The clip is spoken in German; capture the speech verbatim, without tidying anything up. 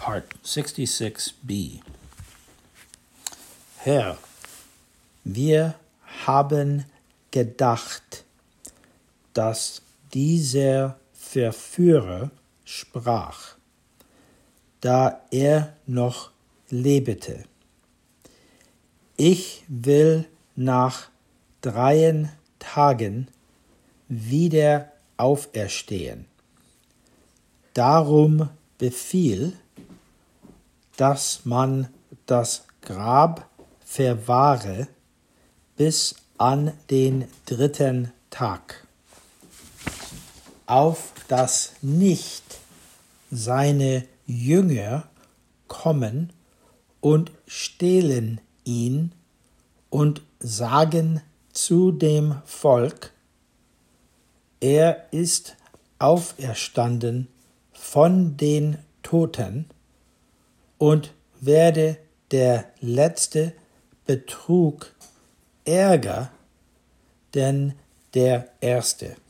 Part sixty-six b. Herr, wir haben gedacht, dass dieser Verführer sprach, da er noch lebte: Ich will nach dreien Tagen wieder auferstehen. Darum befiehl, dass man das Grab verwahre bis an den dritten Tag, auf dass nicht seine Jünger kommen und stehlen ihn und sagen zu dem Volk: Er ist auferstanden von den Toten, und werde der letzte Betrug ärger denn der erste.